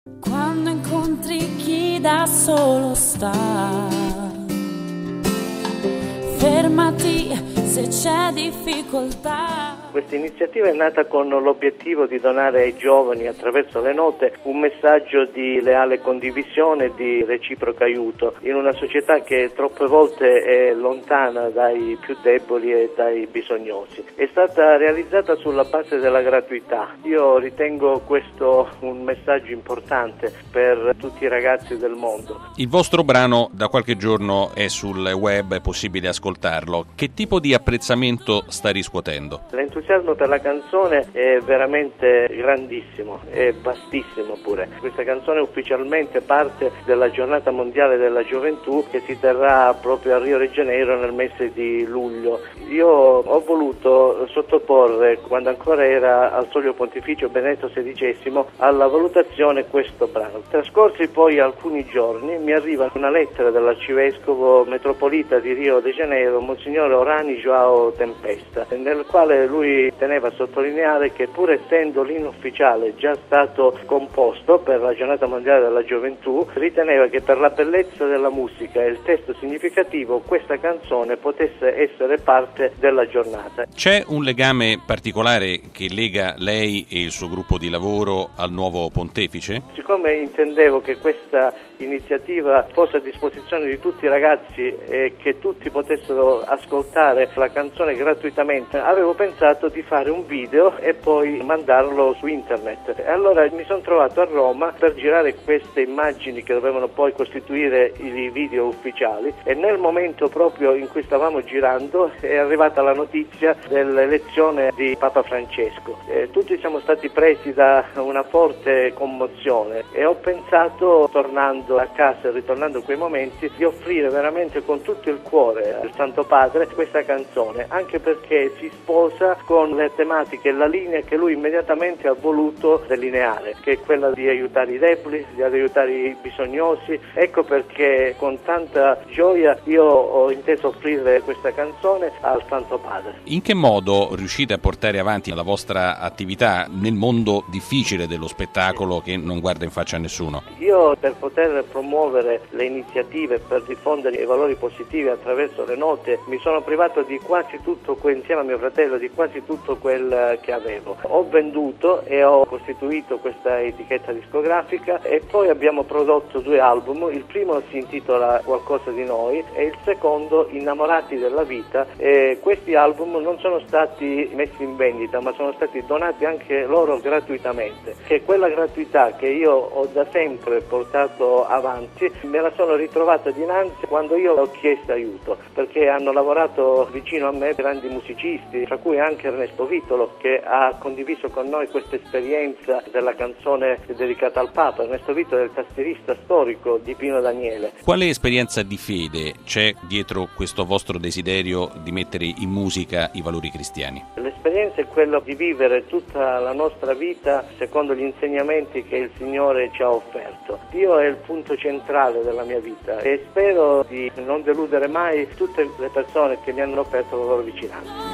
Quando incontri chi da solo sta, fermati se c'è difficoltà. Questa iniziativa è nata con l'obiettivo di donare ai giovani, attraverso le note, un messaggio di leale condivisione e di reciproco aiuto in una società che troppe volte è lontana dai più deboli e dai bisognosi. È stata realizzata sulla base della gratuità. Io ritengo questo un messaggio importante per tutti i ragazzi del mondo. Il vostro brano da qualche giorno è sul web, è possibile ascoltarlo. Che tipo di apprezzamento sta riscuotendo? L'entusiasmo per la canzone è veramente grandissimo, è vastissimo pure. Questa canzone è ufficialmente parte della Giornata Mondiale della Gioventù che si terrà proprio a Rio de Janeiro nel mese di luglio. Io ho voluto sottoporre, quando ancora era al Solio Pontificio Benedetto XVI, alla valutazione questo brano. Trascorsi poi alcuni giorni mi arriva una lettera dell'arcivescovo metropolita di Rio de Janeiro, Monsignor Orani Joao Tempesta, nel quale lui teneva a sottolineare che, pur essendo l'inno ufficiale già stato composto per la Giornata Mondiale della Gioventù, riteneva che per la bellezza della musica e il testo significativo questa canzone potesse essere parte della giornata. C'è un legame particolare che lega lei e il suo gruppo di lavoro al nuovo pontefice? Siccome intendevo che questa iniziativa fosse a disposizione di tutti i ragazzi e che tutti potessero ascoltare la canzone gratuitamente, avevo pensato di fare un video e poi mandarlo su internet. E allora mi sono trovato a Roma per girare queste immagini che dovevano poi costituire i video ufficiali, e nel momento proprio in cui stavamo girando è arrivata la notizia dell'elezione di Papa Francesco. Tutti siamo stati presi da una forte commozione e ho pensato, tornando a casa e ritornando a quei momenti, di offrire veramente con tutto il cuore al Santo Padre questa canzone, anche perché si sposa con le tematiche e la linea che lui immediatamente ha voluto delineare, che è quella di aiutare i deboli, di aiutare i bisognosi. Ecco perché con tanta gioia io ho inteso offrire questa canzone al Santo Padre. In che modo riuscite a portare avanti la vostra attività nel mondo difficile dello spettacolo che non guarda in faccia a nessuno? Io, per poter promuovere le iniziative, per diffondere i valori positivi attraverso le note, mi sono privato di quasi tutto, insieme a mio fratello, di quasi tutto quel che avevo. Ho venduto e ho costituito questa etichetta discografica e poi abbiamo prodotto 2 album. Il primo si intitola Qualcosa di noi e il secondo Innamorati della vita, e questi album non sono stati messi in vendita ma sono stati donati anche loro gratuitamente, che quella gratuità che io ho da sempre portato avanti me la sono ritrovata dinanzi quando io ho chiesto aiuto, perché hanno lavorato vicino a me grandi musicisti, tra cui anche Ernesto Vitolo, che ha condiviso con noi questa esperienza della canzone dedicata al Papa. Ernesto Vitolo è il tastierista storico di Pino Daniele. Quale esperienza di fede c'è dietro questo vostro desiderio di mettere in musica i valori cristiani? L'esperienza è quella di vivere tutta la nostra vita secondo gli insegnamenti che il Signore ci ha offerto. Dio è il punto centrale della mia vita e spero di non deludere mai tutte le persone che mi hanno offerto la loro vicinanza.